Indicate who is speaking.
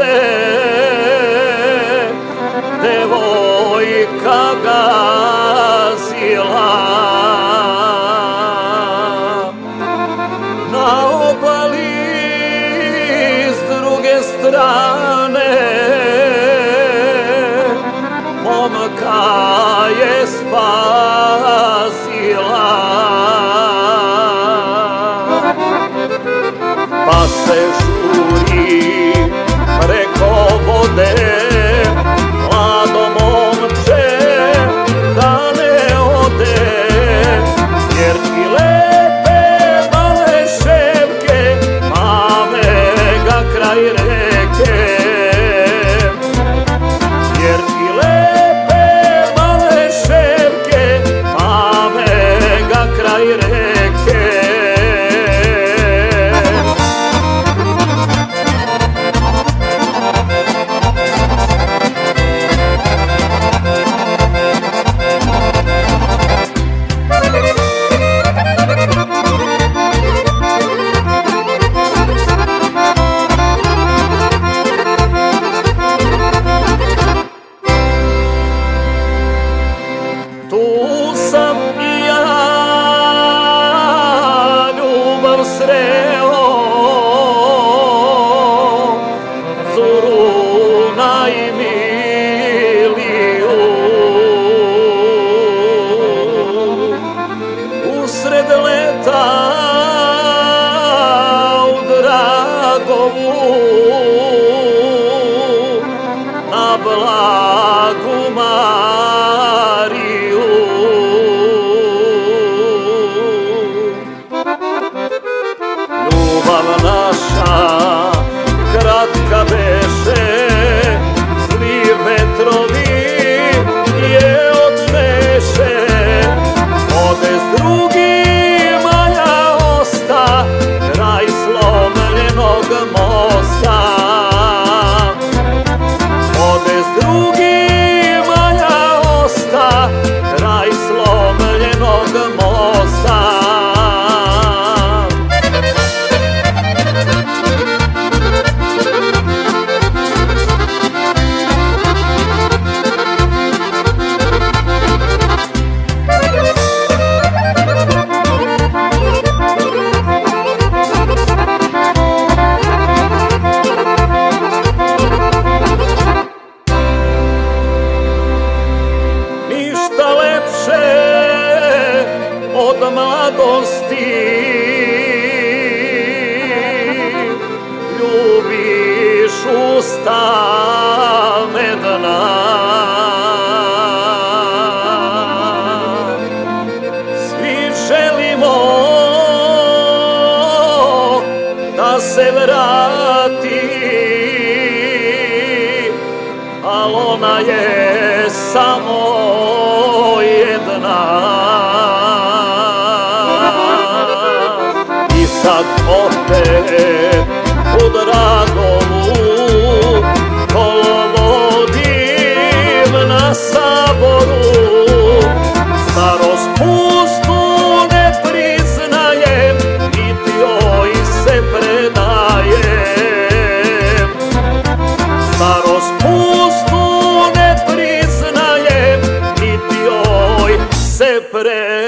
Speaker 1: devojka gazila. Na obali s druge strane momka je spasila. Pa se žuri preko vode, mlado momče, da ne ode, jer ti lepe male ševke mame ga kraj reke. Jer ti lepe male ševke mame ga kraj reke. Tu sam i ja ljubav sreo, curu najmiliju. Usred leta u Dragovu na Blagu Mariju. Ljubav naša kratka beše, zli vetrovi je odneše. Ode s drugima, ja osta kraj slomljenog mosta. Ode s drugima, ja osta kraj slomljenog mosta. Ništa lepše od mladosti, ljubiš usta medna. Svi želimo da se vrati, al ona je samo jedna. I sad opet u Dragovu kolovodim na saboru. Starost pustu ne priznajem, niti joj se predajem. Starost pustu ne priznajem, niti joj se predajem.